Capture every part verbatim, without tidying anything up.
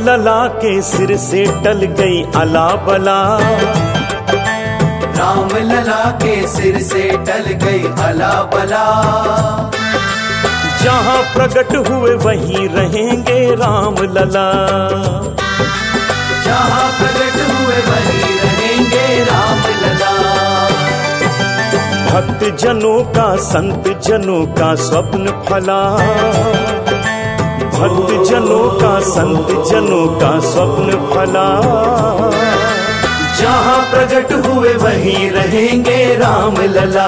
लला के सिर से टल गई अला बला। राम लला के सिर से टल गई अला बला। जहाँ प्रकट हुए वहीं रहेंगे राम लला। जहाँ प्रकट हुए वहीं रहेंगे राम लला। भक्त जनों का संत जनों का स्वप्न फला। भक्त जनों का संत जनों का स्वप्न फला। जहाँ प्रकट हुए वहीं रहेंगे राम लला।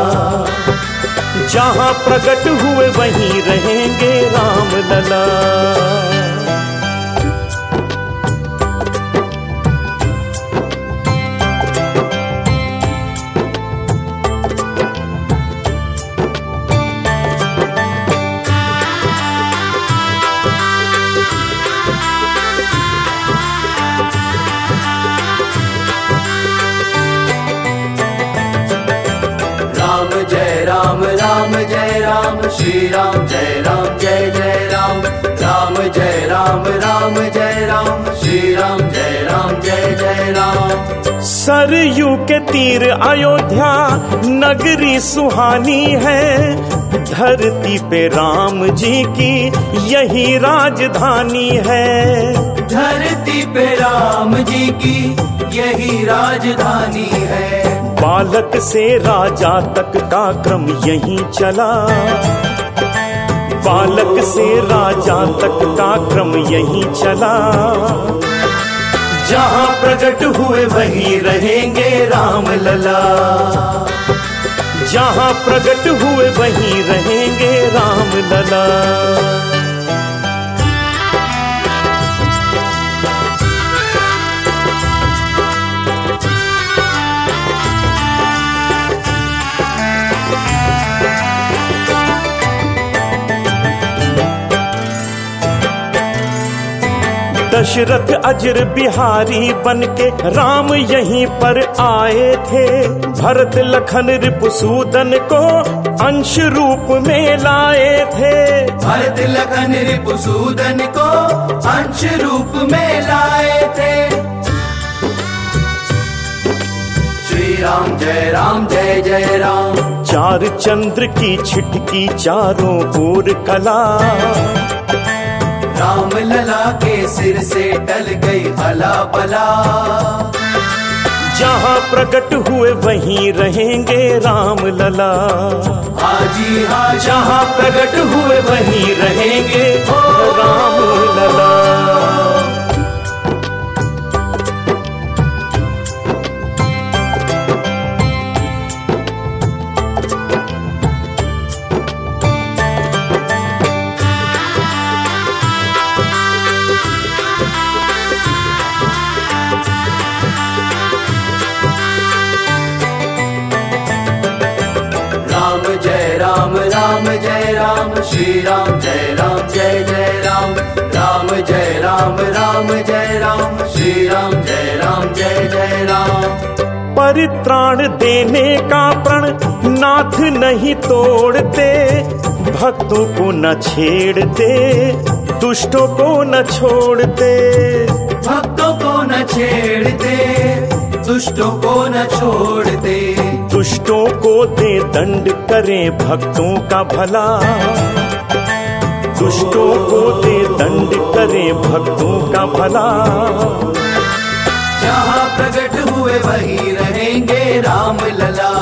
जहाँ प्रकट हुए वहीं रहेंगे राम लला। राम राम जय राम श्री राम जय राम जय जय राम। राम जय राम राम जय राम श्री राम जय राम जय जय राम। सरयू के तीर अयोध्या नगरी सुहानी है। धरती पे राम जी की यही राजधानी है। धरती पे राम जी की यही राजधानी है। बालक से राजा तक का क्रम यहीं चला। बालक से राजा तक का क्रम यहीं चला। जहाँ प्रकट हुए वहीं रहेंगे राम लला। जहाँ प्रकट हुए वहीं रहेंगे राम लला। दशरथ अजर बिहारी बनके राम यहीं पर आए थे। भरत लखन रिपुसूदन को अंश रूप में लाए थे। भरत लखन रिपुसूदन को अंश रूप में लाए थे। श्री राम जय राम जय जय राम। चार चंद्र की छिटकी चारों ओर कला। राम लला के सिर से टल गई अला बला। जहाँ प्रकट हुए वहीं रहेंगे राम लला। हाजी हाँ जहाँ प्रकट हुए वहीं रहेंगे राम लला। राम राम जय राम श्री राम जय राम जय जय राम। राम जय राम राम जय राम श्री राम जय राम जय जय राम। परित्राण देने का प्रण नाथ नहीं तोड़ते। भक्तों को न छेड़ते दुष्टों को न छोड़ते। भक्तों को न छेड़ते दुष्टों को न छोड़ते। दुष्टों को दे दंड करें भक्तों का भला। दुष्टों को दे दंड करें भक्तों का भला। जहाँ प्रकट हुए वहीं रहेंगे राम लला।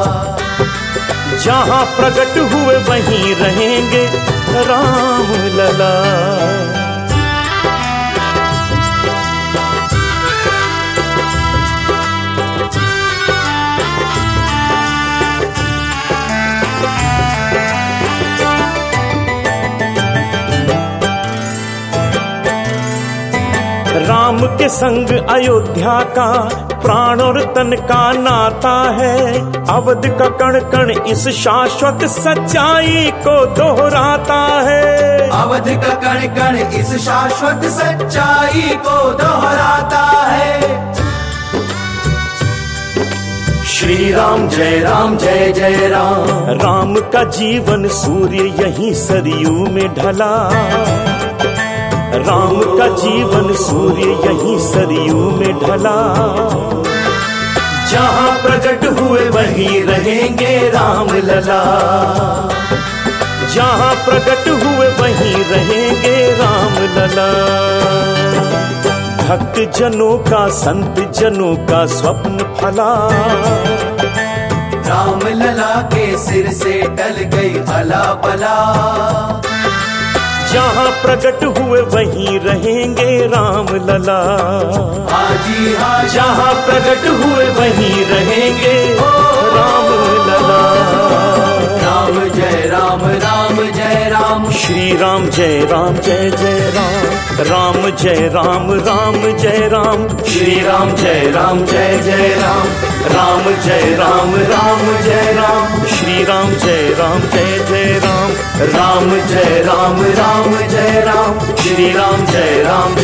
जहाँ प्रकट हुए वहीं रहेंगे राम लला। राम के संग अयोध्या का प्राण और तन का नाता है। अवध का कण कण इस शाश्वत सच्चाई को दोहराता है। अवध का कण कण इस शाश्वत सच्चाई को दोहराता है। श्री राम जय राम जय जय राम। राम का जीवन सूर्य यहीं सरयू में ढला। राम का जीवन सूर्य यहीं सरयू में ढला। जहाँ प्रकट हुए वहीं रहेंगे राम लला। जहाँ प्रकट हुए वहीं रहेंगे राम लला। भक्त जनों का संत जनों का स्वप्न फला। राम लला के सिर से टल गई अला बला। जहाँ प्रकट हुए वहीं रहेंगे राम लला। हाजी हाजी जहाँ प्रकट हुए वहीं रहेंगे राम लला। राम जय राम राम जय राम श्री राम जय राम जय जय राम। राम जय राम राम जय राम। श्री राम जय राम जय जय राम। राम जय राम राम जय राम। श्री राम जय राम जय जय राम। राम जय राम राम जय राम। श्री राम जय राम